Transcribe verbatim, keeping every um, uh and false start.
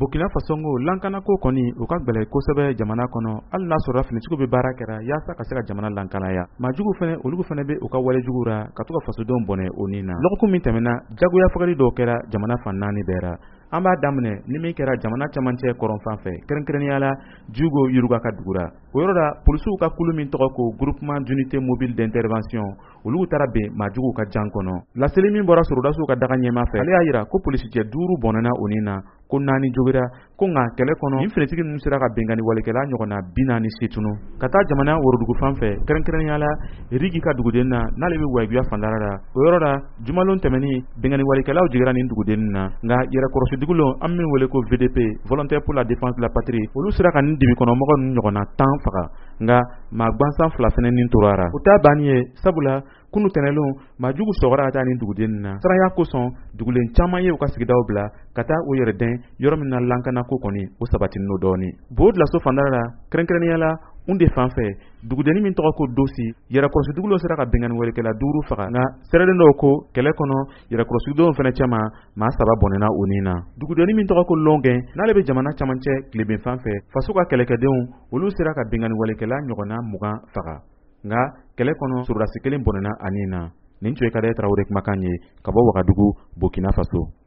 Burkina Faso ngo lankana ko kɔni u ka gbɛlɛ kosɛbɛ jamana kɔnɔ hali n'a sɔrɔ finitigiw bɛ baara kɛra yaasa ka se ka jamana lankanaya maajugu fɛnɛ olu fɛnɛ bɛ u ka walejugu ra ka to ka fasodenw bɔnɛ o ni na lɔgɔkun min tɛmɛna jagoya fagali dɔw kɛra jamana fan naani bɛɛ ra an b'a daminɛ ni min kɛra jamana camancɛ kɔrɔn fan fɛ kɛrɛnkɛrɛnnenya la Jugo Yuruga ka dugura o yɔrɔ la polisiw ka kulu min tɔgɔ ko groupement d'unité mobile d'intervention olu taara ben maajuguw ka jan kɔnɔ laseli min bɔra sorodasiw ka daga ɲɛma fɛ ale y'a yira ko polisicɛ duuru bɔnɛna o ni na ko naani jogira ko nka kɛlɛ kɔnɔ nin finitigi ninnu sera ka bengani walekɛla ɲɔgɔnna bi naani situnu ka taa jamana worodugu fan fɛ kɛrɛnkɛrɛnnenya la Rigi ka duguden na n'ale bɛ Wayiguya fandara la o yɔrɔ la jumalon tɛmɛni bengani walekɛlaw jigira nin dugudennin na nka yɛrɛkɔrɔsidigilenw an min wele ko V D P volontaire pour la défense de la patrie olu sera ka nin dimikɔnɔmɔgɔ ninnu ɲɔgɔnna tan faga nka maa gwansan fila fɛnɛ nin torara o t'a banni ye sabula kunu tɛnɛlon maajugu sɔgɔra ka taa nin dugudennin na saraya kosɔn dugulen caman ye u ka sigidaw bila ka taa u yɛrɛ dɛn yɔrɔ min na lankana ko kɔni o sabatinin no dɔɔni bo dilaso fandara la kɛrɛnkɛrɛnnenya la un de fan fɛ dugudennin min tɔgɔ ko Dosi yɛrɛkɔrɔsidigilenw sera ka bengani walekɛla duuru faga nka sɛrɛlen dɔw ko kɛlɛ kɔnɔ yɛrɛkɔrɔsidenw fɛnɛ cɛma maa saba bɔnɛna o ni na dugudennin min tɔgɔ ko Longɛn n'ale bɛ jamana camancɛ tileben fan fɛ faso ka kɛlɛkɛdenw olu sera ka bengani walekɛla ɲɔgɔnna mugan faga nka kɛlɛ kɔnɔ sorodasi kelen bɔnɛna ani na nin tun ye Kadaye Tarawele kumakan ye ka bɔ Wagadugu Burkina Faso.